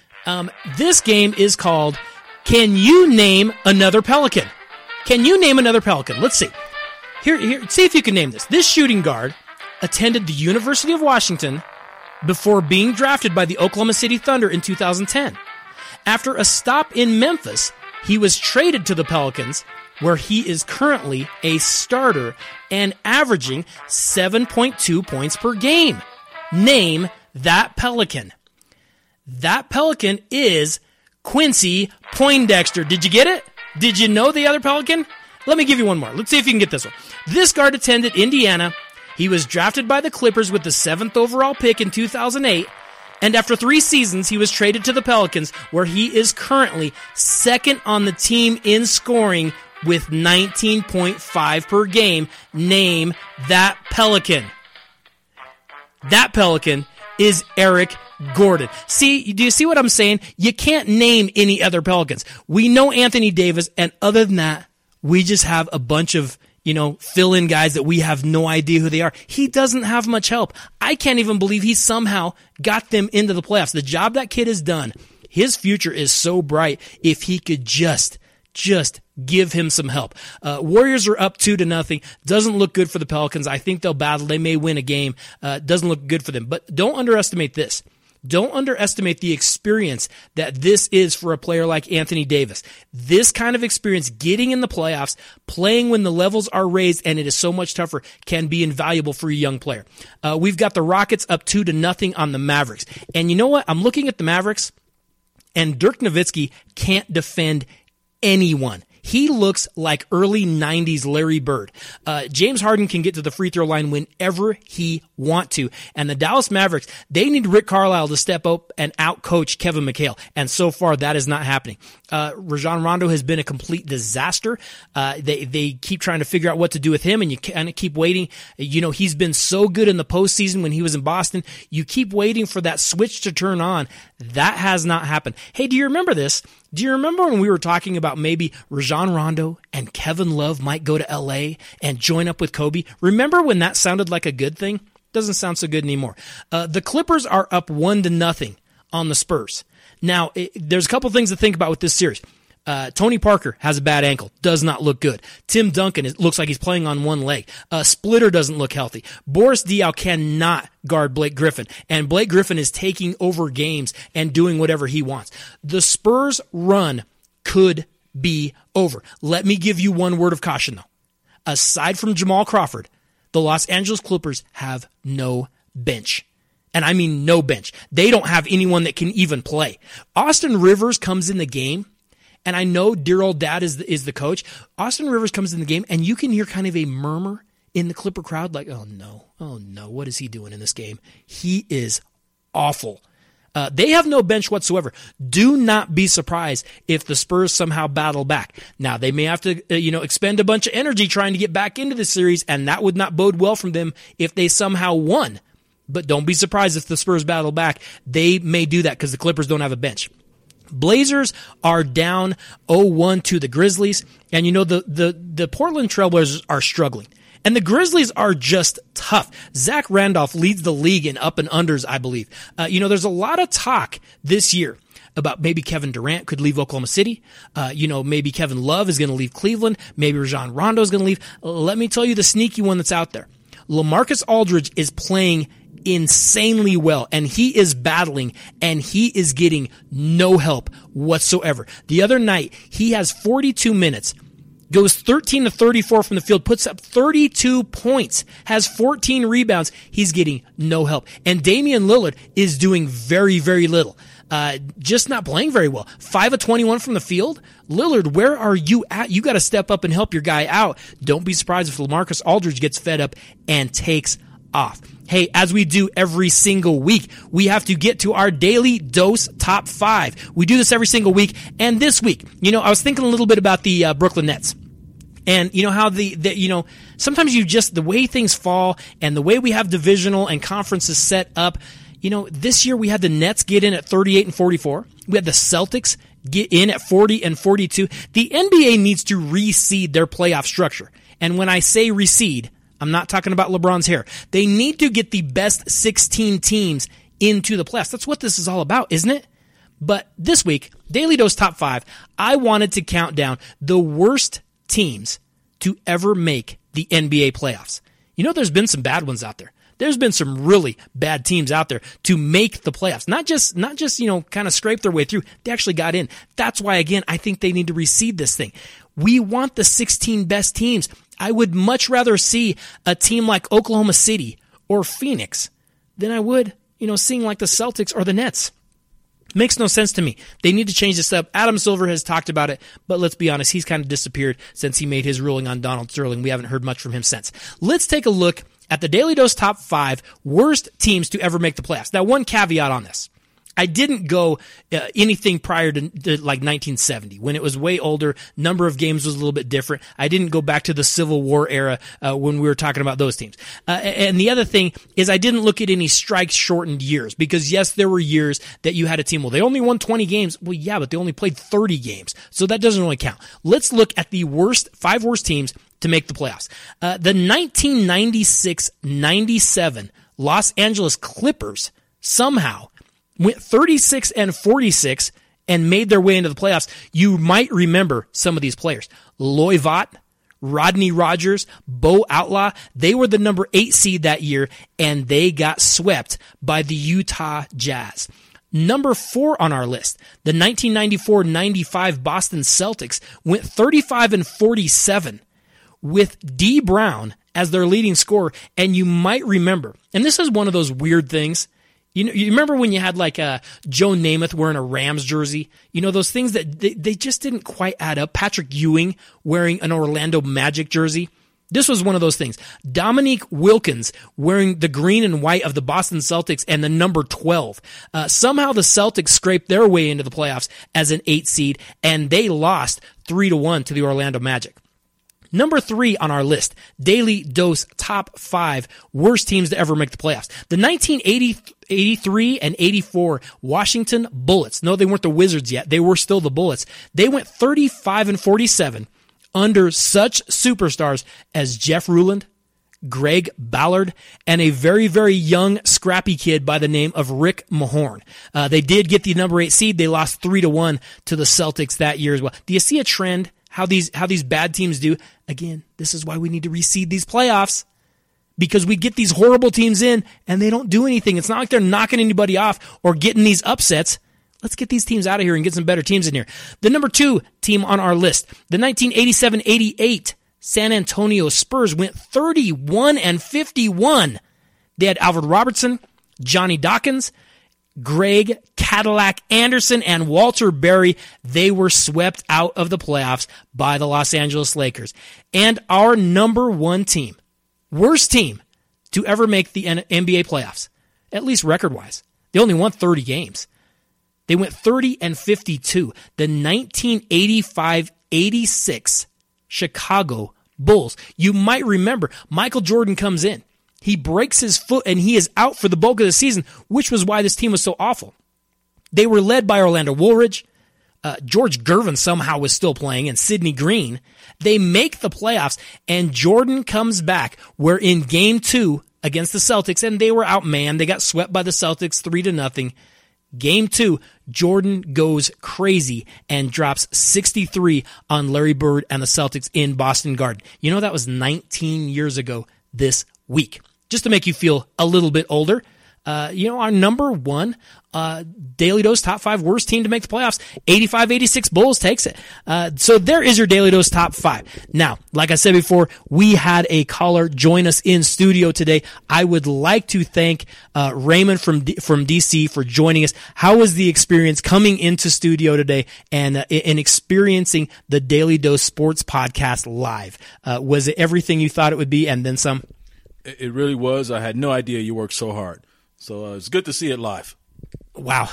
This game is called, Can You Name Another Pelican? Can you name another Pelican? Let's see. Here, see if you can name this. This shooting guard attended the University of Washington before being drafted by the Oklahoma City Thunder in 2010. After a stop in Memphis, he was traded to the Pelicans, where he is currently a starter and averaging 7.2 points per game. Name that Pelican. That Pelican is Quincy Poindexter. Did you get it? Did you know the other Pelican? Let me give you one more. Let's see if you can get this one. This guard attended Indiana. He was drafted by the Clippers with the 7th overall pick in 2008. And after 3 seasons, he was traded to the Pelicans, where he is currently second on the team in scoring with 19.5 per game. Name that Pelican. That Pelican is Eric Gordon. See, do you see what I'm saying? You can't name any other Pelicans. We know Anthony Davis, and other than that, we just have a bunch of, fill-in guys that we have no idea who they are. He doesn't have much help. I can't even believe he somehow got them into the playoffs. The job that kid has done, his future is so bright if he could just give him some help. Warriors are up 2-0. Doesn't look good for the Pelicans. I think they'll battle. They may win a game. Doesn't look good for them. But don't underestimate this. Don't underestimate the experience that this is for a player like Anthony Davis. This kind of experience, getting in the playoffs, playing when the levels are raised and it is so much tougher, can be invaluable for a young player. We've got the Rockets up 2-0 on the Mavericks. And you know what? I'm looking at the Mavericks, and Dirk Nowitzki can't defend anyone. He looks like early 90s Larry Bird. James Harden can get to the free throw line whenever he wants to. And the Dallas Mavericks, they need Rick Carlisle to step up and out-coach Kevin McHale. And so far, that is not happening. Rajon Rondo has been a complete disaster. They keep trying to figure out what to do with him, and you kind of keep waiting. He's been so good in the postseason when he was in Boston. You keep waiting for that switch to turn on. That has not happened. Hey, do you remember this? Do you remember when we were talking about maybe Rajon Rondo and Kevin Love might go to LA and join up with Kobe? Remember when that sounded like a good thing? Doesn't sound so good anymore. The Clippers are up 1-0 on the Spurs. Now, there's a couple things to think about with this series. Tony Parker has a bad ankle. Does not look good. Tim Duncan looks like he's playing on one leg. Splitter doesn't look healthy. Boris Diaw cannot guard Blake Griffin. And Blake Griffin is taking over games and doing whatever he wants. The Spurs run could be over. Let me give you one word of caution, though. Aside from Jamal Crawford, the Los Angeles Clippers have no bench. And I mean no bench. They don't have anyone that can even play. Austin Rivers comes in the game, and I know dear old dad is the coach. Austin Rivers comes in the game, and you can hear kind of a murmur in the Clipper crowd like, oh no, what is he doing in this game? He is awful. They have no bench whatsoever. Do not be surprised if the Spurs somehow battle back. Now, they may have to, expend a bunch of energy trying to get back into the series, and that would not bode well from them if they somehow won. But don't be surprised if the Spurs battle back. They may do that because the Clippers don't have a bench. Blazers are down 0-1 to the Grizzlies, and the Portland Trailblazers are struggling. And the Grizzlies are just tough. Zach Randolph leads the league in up and unders, I believe. There's a lot of talk this year about maybe Kevin Durant could leave Oklahoma City. Maybe Kevin Love is going to leave Cleveland. Maybe Rajon Rondo is going to leave. Let me tell you the sneaky one that's out there. LaMarcus Aldridge is playing insanely well, and he is battling, and he is getting no help whatsoever. The other night, he has 42 minutes, goes 13 to 34 from the field, puts up 32 points, has 14 rebounds. He's getting no help. And Damian Lillard is doing very, very little. Just not playing very well. 5 of 21 from the field. Lillard, where are you at? You got to step up and help your guy out. Don't be surprised if LaMarcus Aldridge gets fed up and takes off. Hey, as we do every single week, we have to get to our daily dose top 5. We do this every single week. And this week, I was thinking a little bit about the Brooklyn Nets. And how sometimes the way things fall and the way we have divisional and conferences set up, this year we had the Nets get in at 38 and 44. We had the Celtics get in at 40 and 42. The NBA needs to reseed their playoff structure. And when I say reseed, I'm not talking about LeBron's hair. They need to get the best 16 teams into the playoffs. That's what this is all about, isn't it? But this week, Daily Dose Top 5, I wanted to count down the worst teams to ever make the NBA playoffs. There's been some bad ones out there. There's been some really bad teams out there to make the playoffs. Not just kind of scrape their way through. They actually got in. That's why, again, I think they need to reseed this thing. We want the 16 best teams. I would much rather see a team like Oklahoma City or Phoenix than I would, seeing like the Celtics or the Nets. Makes no sense to me. They need to change this up. Adam Silver has talked about it, but let's be honest, he's kind of disappeared since he made his ruling on Donald Sterling. We haven't heard much from him since. Let's take a look at the Daily Dose Top 5 worst teams to ever make the playoffs. Now, one caveat on this. I didn't go anything prior to like 1970 when it was way older. Number of games was a little bit different. I didn't go back to the Civil War era when we were talking about those teams. And the other thing is I didn't look at any strike shortened years because yes, there were years that you had a team. Well, they only won 20 games. Well, yeah, but they only played 30 games. So that doesn't really count. Let's look at the 5 worst teams to make the playoffs. The 1996-97 Los Angeles Clippers somehow went 36 and 46 and made their way into the playoffs. You might remember some of these players. Loy Vaught, Rodney Rogers, Bo Outlaw. They were the number 8 seed that year, and they got swept by the Utah Jazz. Number 4 on our list, the 1994-95 Boston Celtics went 35 and 47 with D. Brown as their leading scorer. And you might remember, and this is one of those weird things, you remember when you had like Joe Namath wearing a Rams jersey? Those things that they just didn't quite add up. Patrick Ewing wearing an Orlando Magic jersey. This was one of those things. Dominique Wilkins wearing the green and white of the Boston Celtics and the number 12. Somehow the Celtics scraped their way into the playoffs as an 8 seed, and they lost 3-1 to the Orlando Magic. Number 3 on our list, Daily Dose Top 5 worst teams to ever make the playoffs. The 1983 and 84 Washington Bullets. No, they weren't the Wizards yet. They were still the Bullets. They went 35 and 47 under such superstars as Jeff Ruland, Greg Ballard, and a very, very young, scrappy kid by the name of Rick Mahorn. They did get the number 8 seed. They lost 3-1 to the Celtics that year as well. Do you see a trend? How these bad teams do? Again, this is why we need to reseed these playoffs. Because we get these horrible teams in and they don't do anything. It's not like they're knocking anybody off or getting these upsets. Let's get these teams out of here and get some better teams in here. The number 2 team on our list, the 1987-88 San Antonio Spurs went 31 and 51. They had Alfred Robertson, Johnny Dawkins, Greg Cadillac Anderson, and Walter Berry. They were swept out of the playoffs by the Los Angeles Lakers. And our number 1 team Worst team to ever make the NBA playoffs, at least record-wise. They only won 30 games. They went 30-52. The 1985-86 Chicago Bulls. You might remember, Michael Jordan comes in. He breaks his foot and he is out for the bulk of the season, which was why this team was so awful. They were led by Orlando Woolridge. George Gervin somehow was still playing, and Sidney Green. They make the playoffs, and Jordan comes back, where in Game 2 against the Celtics, and they were outmanned. They got swept by the Celtics 3-0. Game 2, Jordan goes crazy and drops 63 on Larry Bird and the Celtics in Boston Garden. You know, that was 19 years ago this week. Just to make you feel a little bit older, our number one Daily Dose top 5 worst team to make the playoffs, 85-86 Bulls takes it. So there is your Daily Dose top 5. Now, like I said before, we had a caller join us in studio today. I would like to thank Raymond from DC for joining us. How was the experience coming into studio today and experiencing the Daily Dose Sports Podcast live? Was it everything you thought it would be and then some? It really was. I had no idea you worked so hard. So it's good to see it live. Wow.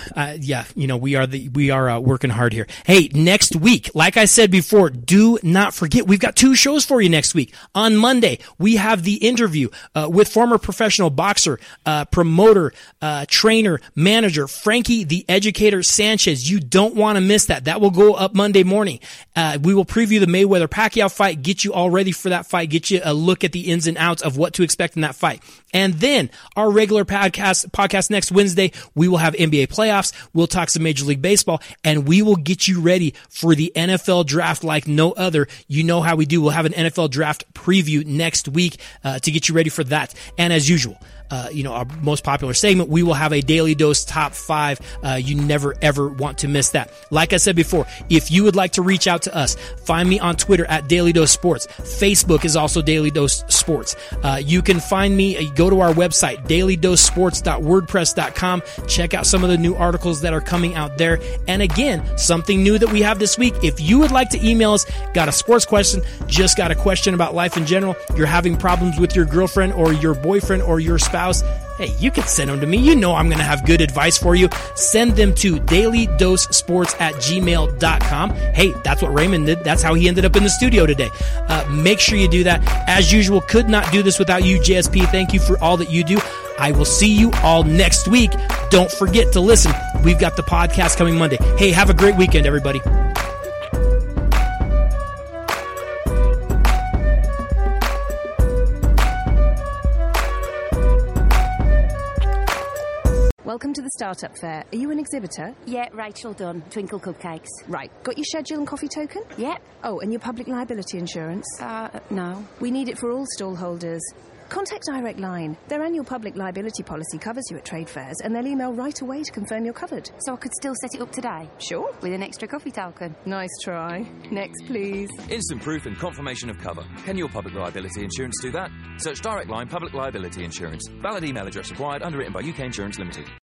We are working hard here. Hey, next week, like I said before, do not forget, we've got 2 shows for you next week. On Monday, we have the interview with former professional boxer, promoter, trainer, manager, Frankie the Educator Sanchez. You don't want to miss that. That will go up Monday morning. We will preview the Mayweather-Pacquiao fight, get you all ready for that fight, get you a look at the ins and outs of what to expect in that fight. And then our regular podcast next Wednesday, we will have NBA playoffs. We'll talk some Major League Baseball, and we will get you ready for the NFL draft like no other. You know how we do. We'll have an NFL draft preview next week to get you ready for that. And as usual, our most popular segment, we will have a Daily Dose top 5. You never, ever want to miss that. Like I said before, if you would like to reach out to us, find me on Twitter at Daily Dose Sports. Facebook is also Daily Dose Sports. You can find me, go to our website, dailydosesports.wordpress.com. Check out some of the new articles that are coming out there. And again, something new that we have this week. If you would like to email us, got a sports question, just got a question about life in general, you're having problems with your girlfriend or your boyfriend or your spouse, hey, you can send them to me. You know I'm going to have good advice for you. Send them to dailydosesports@gmail.com. Hey, that's what Raymond did. That's how he ended up in the studio today. Make sure you do that. As usual, could not do this without you, JSP. Thank you for all that you do. I will see you all next week. Don't forget to listen. We've got the podcast coming Monday. Hey, have a great weekend, everybody. Welcome to the Startup Fair. Are you an exhibitor? Yeah, Rachel Dunn, Twinkle Cupcakes. Right. Got your schedule and coffee token? Yep. Oh, and your public liability insurance? No. We need it for all stall holders. Contact Direct Line. Their annual public liability policy covers you at trade fairs, and they'll email right away to confirm you're covered. So I could still set it up today? Sure. With an extra coffee token? Nice try. Next, please. Instant proof and confirmation of cover. Can your public liability insurance do that? Search Direct Line Public Liability Insurance. Valid email address required. Underwritten by UK Insurance Limited.